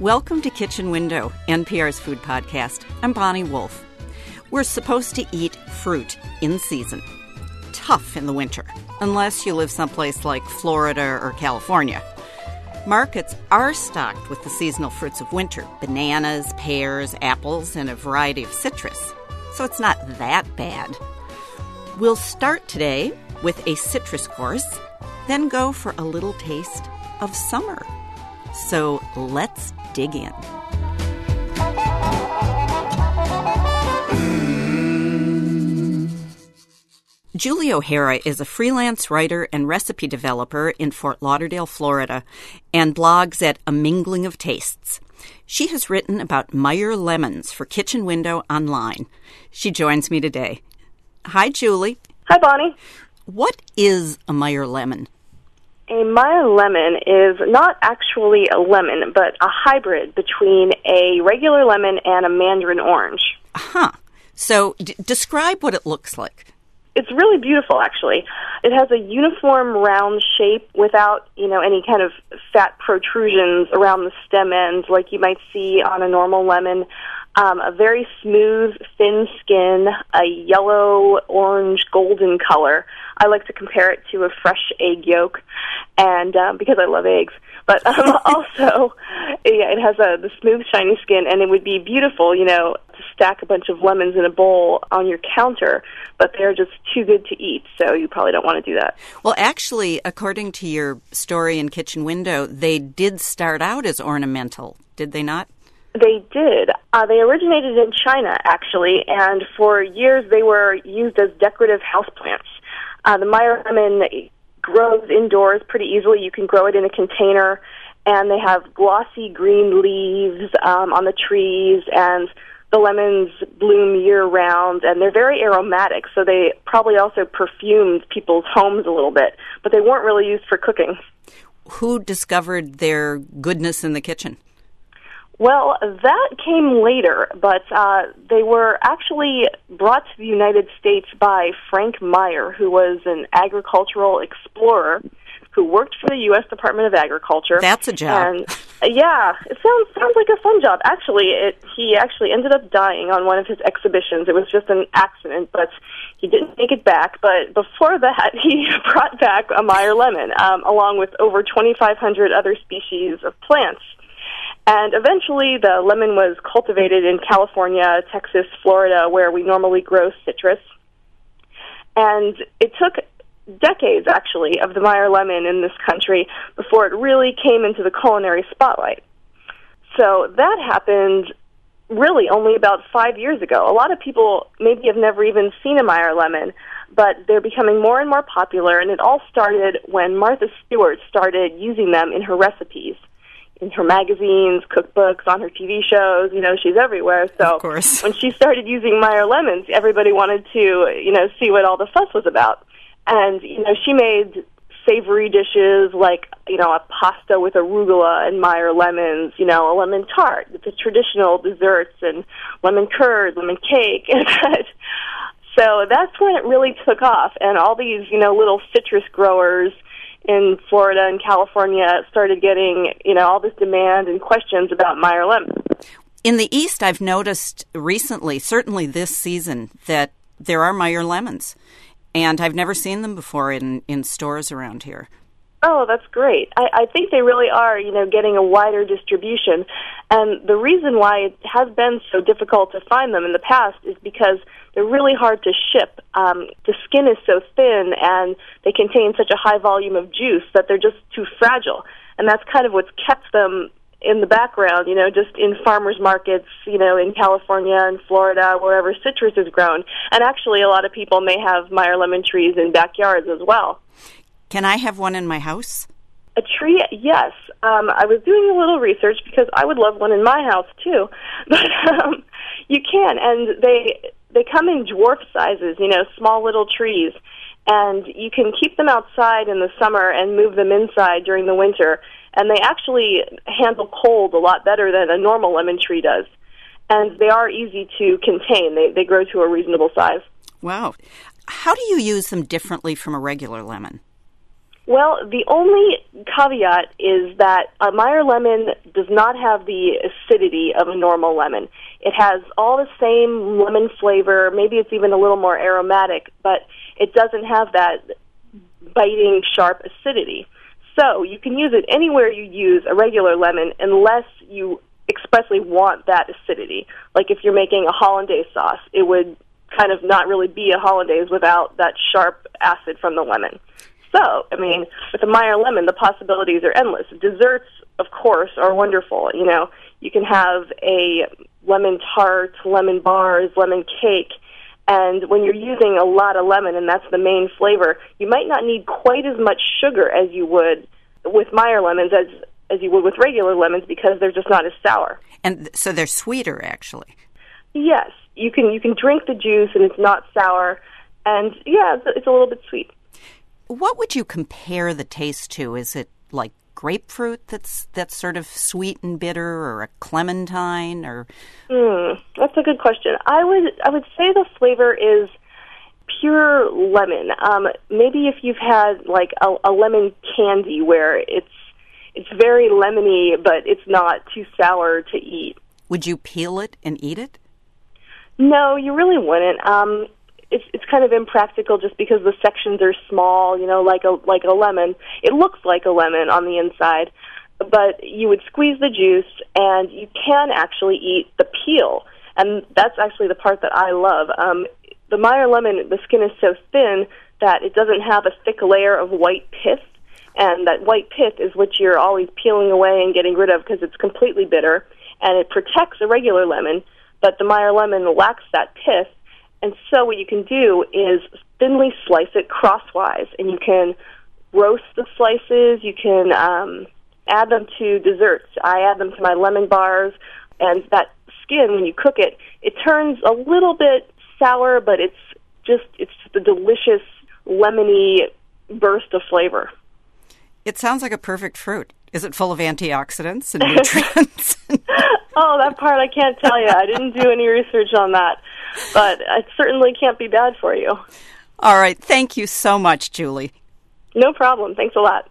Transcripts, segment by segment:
Welcome to Kitchen Window, NPR's food podcast. I'm Bonnie Wolf. We're supposed to eat fruit in season. Tough in the winter, unless you live someplace like Florida or California. Markets are stocked with the seasonal fruits of winter, bananas, pears, apples, and a variety of citrus. So it's not that bad. We'll start today with a citrus course, then go for a little taste of summer. So let's dig in. Julie O'Hara is a freelance writer and recipe developer in Fort Lauderdale, Florida, and blogs at A Mingling of Tastes. She has written about Meyer lemons for Kitchen Window online. She joins me today. Hi, Julie. Hi, Bonnie. What is a Meyer lemon? A Meyer lemon is not actually a lemon, but a hybrid between a regular lemon and a mandarin orange. Huh. So describe what it looks like. It's really beautiful, actually. It has a uniform round shape without, any kind of fat protrusions around the stem ends like you might see on a normal lemon. A very smooth, thin skin, a yellow, orange, golden color. I like to compare it to a fresh egg yolk, and because I love eggs. But also, it has the smooth, shiny skin, and it would be beautiful, to stack a bunch of lemons in a bowl on your counter, but they're just too good to eat, so you probably don't want to do that. Well, actually, according to your story in Kitchen Window, they did start out as ornamental, did they not? They did. They originated in China, actually, and for years they were used as decorative houseplants. The Meyer lemon grows indoors pretty easily. You can grow it in a container, and they have glossy green leaves on the trees, and the lemons bloom year-round, and they're very aromatic, so they probably also perfumed people's homes a little bit, but they weren't really used for cooking. Who discovered their goodness in the kitchen? Well, that came later, but they were actually brought to the United States by Frank Meyer, who was an agricultural explorer who worked for the U.S. Department of Agriculture. That's a job. And, yeah, it sounds like a fun job. Actually, he actually ended up dying on one of his exhibitions. It was just an accident, but he didn't make it back. But before that, he brought back a Meyer lemon, along with over 2,500 other species of plants. And eventually the lemon was cultivated in California, Texas, Florida, where we normally grow citrus. And it took decades, actually, of the Meyer lemon in this country before it really came into the culinary spotlight. So that happened really only about 5 years ago. A lot of people maybe have never even seen a Meyer lemon, but they're becoming more and more popular, and it all started when Martha Stewart started using them in her recipes. In her magazines, cookbooks, on her TV shows, she's everywhere. So of course. When she started using Meyer lemons, everybody wanted to, see what all the fuss was about. And, she made savory dishes like, a pasta with arugula and Meyer lemons, a lemon tart, the traditional desserts, and lemon curd, lemon cake. So that's when it really took off. And all these, little citrus growers in Florida and California started getting, all this demand and questions about Meyer lemon. In the East, I've noticed recently, certainly this season, that there are Meyer lemons, and I've never seen them before in stores around here. Oh, that's great. I think they really are, getting a wider distribution. And the reason why it has been so difficult to find them in the past is because they're really hard to ship. The skin is so thin, and they contain such a high volume of juice that they're just too fragile. And that's kind of what's kept them in the background, just in farmers markets, in California and Florida, wherever citrus is grown. And actually, a lot of people may have Meyer lemon trees in backyards as well. Can I have one in my house? A tree, yes. I was doing a little research because I would love one in my house, too. But you can, and they come in dwarf sizes, small little trees. And you can keep them outside in the summer and move them inside during the winter. And they actually handle cold a lot better than a normal lemon tree does. And they are easy to contain. They grow to a reasonable size. Wow. How do you use them differently from a regular lemon? Well, the only caveat is that a Meyer lemon does not have the acidity of a normal lemon. It has all the same lemon flavor. Maybe it's even a little more aromatic, but it doesn't have that biting, sharp acidity. So you can use it anywhere you use a regular lemon unless you expressly want that acidity. Like if you're making a hollandaise sauce, it would kind of not really be a hollandaise without that sharp acid from the lemon. So, I mean, with a Meyer lemon, the possibilities are endless. Desserts, of course, are wonderful. You know, you can have a lemon tart, lemon bars, lemon cake, and when you're using a lot of lemon and that's the main flavor, you might not need quite as much sugar as you would with Meyer lemons as you would with regular lemons because they're just not as sour. And so they're sweeter, actually. Yes, you can drink the juice and it's not sour, and yeah, it's a little bit sweet. What would you compare the taste to? Is it like grapefruit that's sort of sweet and bitter, or a clementine, or? That's a good question. I would say the flavor is pure lemon. Maybe if you've had like a lemon candy where it's very lemony, but it's not too sour to eat. Would you peel it and eat it? No, you really wouldn't. It's kind of impractical just because the sections are small, you know, like a lemon. It looks like a lemon on the inside, but you would squeeze the juice and you can actually eat the peel, and that's actually the part that I love. The Meyer lemon, the skin is so thin that it doesn't have a thick layer of white pith, and that white pith is what you're always peeling away and getting rid of because it's completely bitter, and it protects a regular lemon, but the Meyer lemon lacks that pith. And so what you can do is thinly slice it crosswise, and you can roast the slices. You can add them to desserts. I add them to my lemon bars, and that skin, when you cook it, it turns a little bit sour, but it's just a delicious lemony burst of flavor. It sounds like a perfect fruit. Is it full of antioxidants and nutrients? Oh, that part I can't tell you. I didn't do any research on that. But it certainly can't be bad for you. All right. Thank you so much, Julie. No problem. Thanks a lot.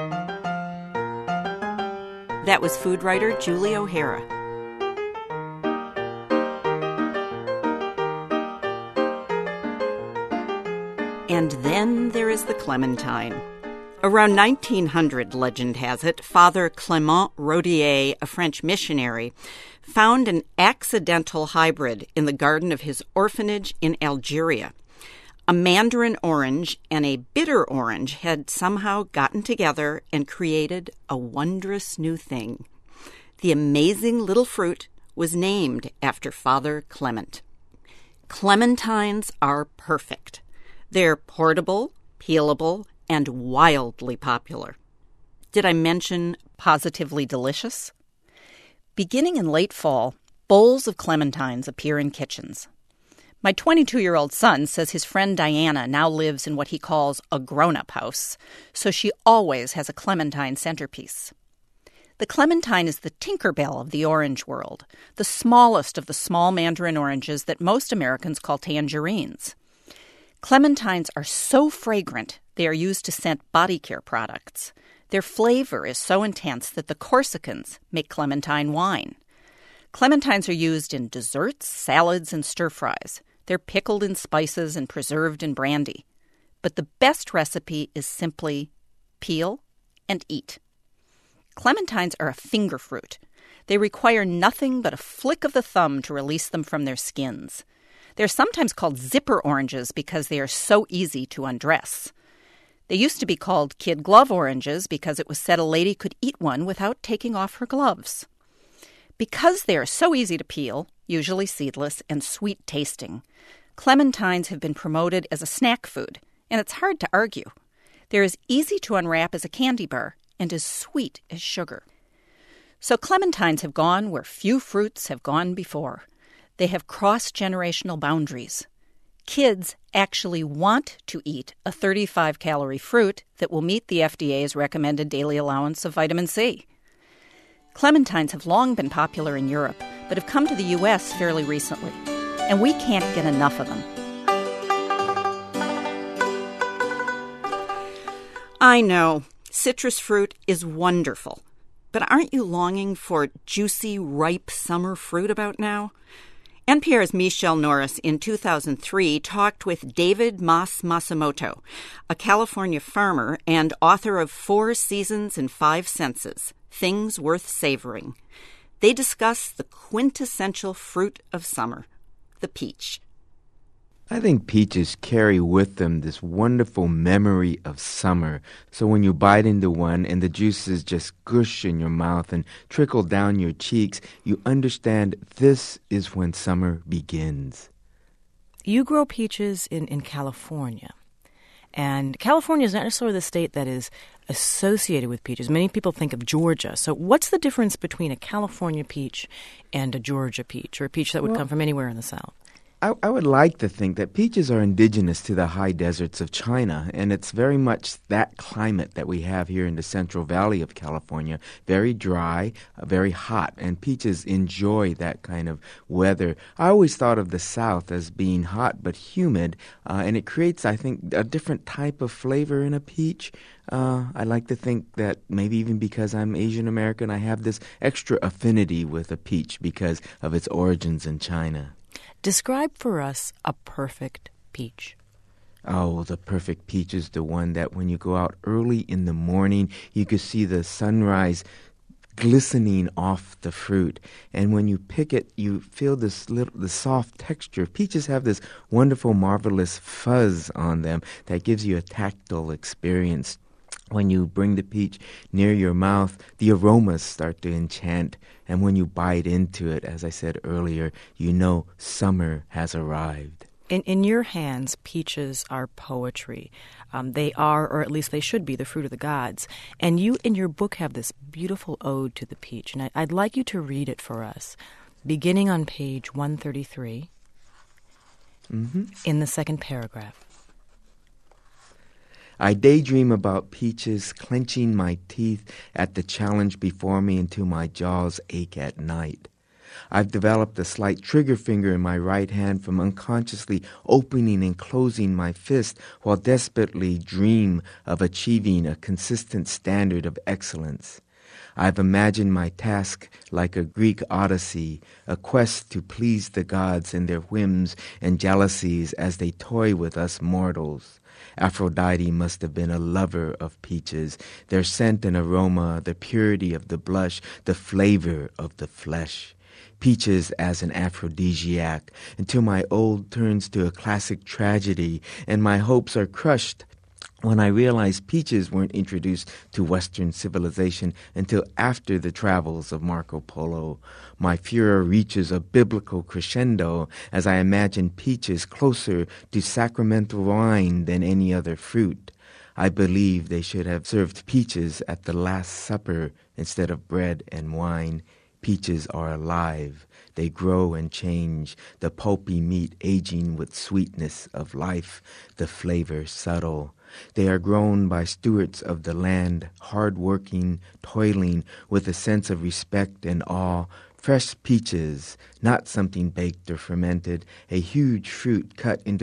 That was food writer Julie O'Hara. And then there is the clementine. Around 1900, legend has it, Father Clément Rodier, a French missionary, found an accidental hybrid in the garden of his orphanage in Algeria. A mandarin orange and a bitter orange had somehow gotten together and created a wondrous new thing. The amazing little fruit was named after Father Clement. Clementines are perfect. They're portable, peelable, and wildly popular. Did I mention positively delicious? Beginning in late fall, bowls of clementines appear in kitchens. My 22-year-old son says his friend Diana now lives in what he calls a grown-up house, so she always has a clementine centerpiece. The clementine is the Tinkerbell of the orange world, the smallest of the small mandarin oranges that most Americans call tangerines. Clementines are so fragrant they are used to scent body care products. Their flavor is so intense that the Corsicans make clementine wine. Clementines are used in desserts, salads, and stir-fries. They're pickled in spices and preserved in brandy. But the best recipe is simply peel and eat. Clementines are a finger fruit. They require nothing but a flick of the thumb to release them from their skins. They're sometimes called zipper oranges because they are so easy to undress. They used to be called kid glove oranges because it was said a lady could eat one without taking off her gloves. Because they are so easy to peel, usually seedless, and sweet-tasting, clementines have been promoted as a snack food, and it's hard to argue. They're as easy to unwrap as a candy bar and as sweet as sugar. So clementines have gone where few fruits have gone before. They have crossed generational boundaries. Kids actually want to eat a 35-calorie fruit that will meet the FDA's recommended daily allowance of vitamin C. Clementines have long been popular in Europe, but have come to the U.S. fairly recently, and we can't get enough of them. I know. Citrus fruit is wonderful. But aren't you longing for juicy, ripe summer fruit about now? NPR's Michelle Norris in 2003 talked with David Mas Masamoto, a California farmer and author of 4 Seasons and 5 Senses, Things Worth Savoring. They discuss the quintessential fruit of summer, the peach. I think peaches carry with them this wonderful memory of summer. So when you bite into one and the juices just gush in your mouth and trickle down your cheeks, you understand this is when summer begins. You grow peaches in California. And California is not necessarily the state that is associated with peaches. Many people think of Georgia. So what's the difference between a California peach and a Georgia peach, or a peach that would come from anywhere in the South? I would like to think that peaches are indigenous to the high deserts of China, and it's very much that climate that we have here in the Central Valley of California, very dry, very hot, and peaches enjoy that kind of weather. I always thought of the South as being hot but humid, and it creates, I think, a different type of flavor in a peach. I like to think that maybe even because I'm Asian American, I have this extra affinity with a peach because of its origins in China. Describe for us a perfect peach. Oh, the perfect peach is the one that when you go out early in the morning, you can see the sunrise glistening off the fruit. And when you pick it, you feel the soft texture. Peaches have this wonderful, marvelous fuzz on them that gives you a tactile experience. When you bring the peach near your mouth, the aromas start to enchant. And when you bite into it, as I said earlier, you know summer has arrived. In your hands, peaches are poetry. They are, or at least they should be, the fruit of the gods. And you, in your book, have this beautiful ode to the peach. And I'd like you to read it for us, beginning on page 133, in the second paragraph. I daydream about peaches, clenching my teeth at the challenge before me until my jaws ache at night. I've developed a slight trigger finger in my right hand from unconsciously opening and closing my fist while desperately dream of achieving a consistent standard of excellence. I've imagined my task like a Greek odyssey, a quest to please the gods and their whims and jealousies as they toy with us mortals. Aphrodite must have been a lover of peaches, their scent and aroma, the purity of the blush, the flavor of the flesh. Peaches as an aphrodisiac, until my ode turns to a classic tragedy and my hopes are crushed when I realized peaches weren't introduced to Western civilization until after the travels of Marco Polo. My furor reaches a biblical crescendo as I imagine peaches closer to sacramental wine than any other fruit. I believe they should have served peaches at the Last Supper instead of bread and wine. Peaches are alive. They grow and change, the pulpy meat aging with sweetness of life, the flavor subtle. They are grown by stewards of the land, hard-working, toiling, with a sense of respect and awe. Fresh peaches, not something baked or fermented, a huge fruit cut into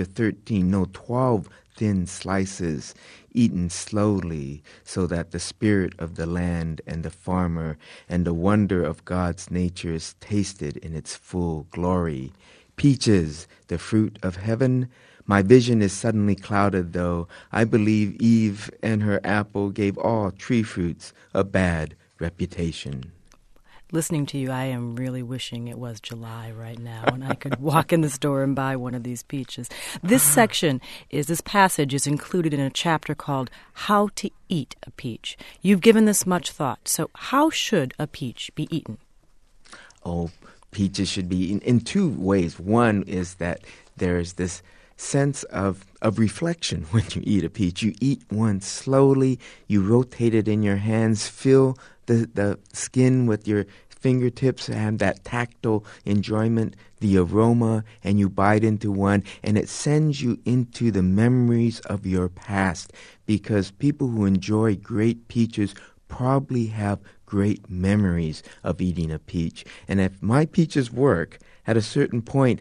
12 thin slices, eaten slowly so that the spirit of the land and the farmer and the wonder of God's nature is tasted in its full glory. Peaches, the fruit of heaven. My vision is suddenly clouded, though. I believe Eve and her apple gave all tree fruits a bad reputation. Listening to you, I am really wishing it was July right now and I could walk in the store and buy one of these peaches. This passage is included in a chapter called How to Eat a Peach. You've given this much thought. So how should a peach be eaten? Oh, peaches should be eaten in 2 ways. One is that there's this sense of reflection when you eat a peach. You eat one slowly, you rotate it in your hands, feel the skin with your fingertips and that tactile enjoyment, the aroma, and you bite into one, and it sends you into the memories of your past, because people who enjoy great peaches probably have great memories of eating a peach. And if my peaches work, at a certain point,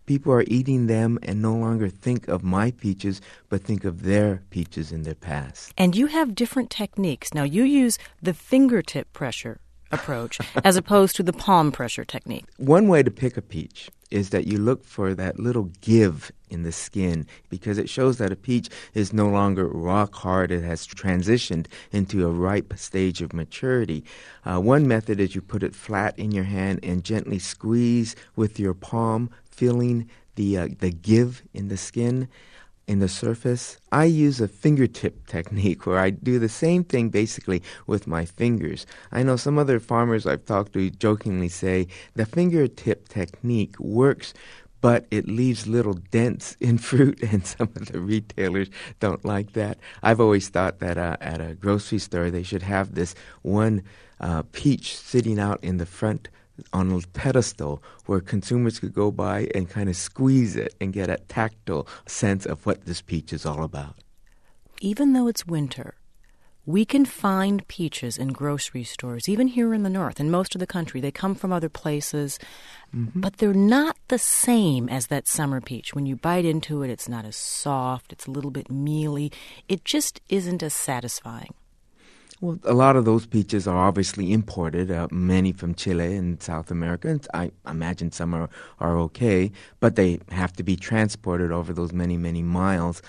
people are eating them and no longer think of my peaches, but think of their peaches in their past. And you have different techniques. Now, you use the fingertip pressure approach as opposed to the palm pressure technique. One way to pick a peach is that you look for that little give in the skin, because it shows that a peach is no longer rock hard. It has transitioned into a ripe stage of maturity. One method is you put it flat in your hand and gently squeeze with your palm, feeling the give in the skin, in the surface. I use a fingertip technique where I do the same thing basically with my fingers. I know some other farmers I've talked to jokingly say the fingertip technique works, but it leaves little dents in fruit, and some of the retailers don't like that. I've always thought that at a grocery store they should have this one peach sitting out in the front on a pedestal where consumers could go by and kind of squeeze it and get a tactile sense of what this peach is all about. Even though it's winter, we can find peaches in grocery stores, even here in the north, in most of the country. They come from other places, but they're not the same as that summer peach. When you bite into it, it's not as soft, it's a little bit mealy. It just isn't as satisfying. Well, a lot of those peaches are obviously imported, many from Chile and South America. And I imagine some are okay, but they have to be transported over those many, many miles.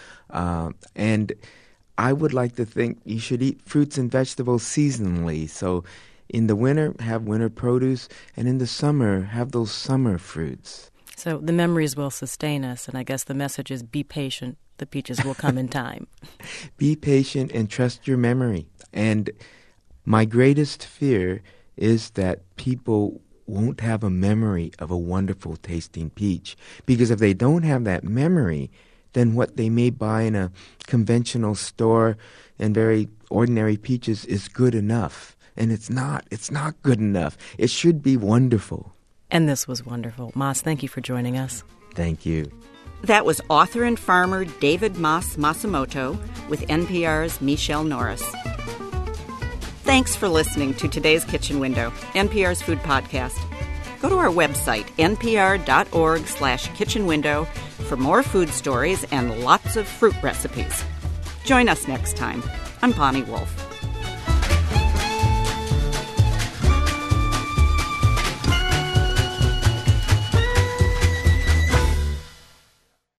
And I would like to think you should eat fruits and vegetables seasonally. So in the winter, have winter produce, and in the summer, have those summer fruits. So the memories will sustain us, and I guess the message is be patient. The peaches will come in time. Be patient and trust your memory. And my greatest fear is that people won't have a memory of a wonderful tasting peach. Because if they don't have that memory, then what they may buy in a conventional store and very ordinary peaches is good enough. And it's not. It's not good enough. It should be wonderful. And this was wonderful. Mas, thank you for joining us. Thank you. That was author and farmer David Mas Matsumoto with NPR's Michelle Norris. Thanks for listening to today's Kitchen Window, NPR's food podcast. Go to our website, npr.org/kitchenwindow, for more food stories and lots of fruit recipes. Join us next time. I'm Bonnie Wolf.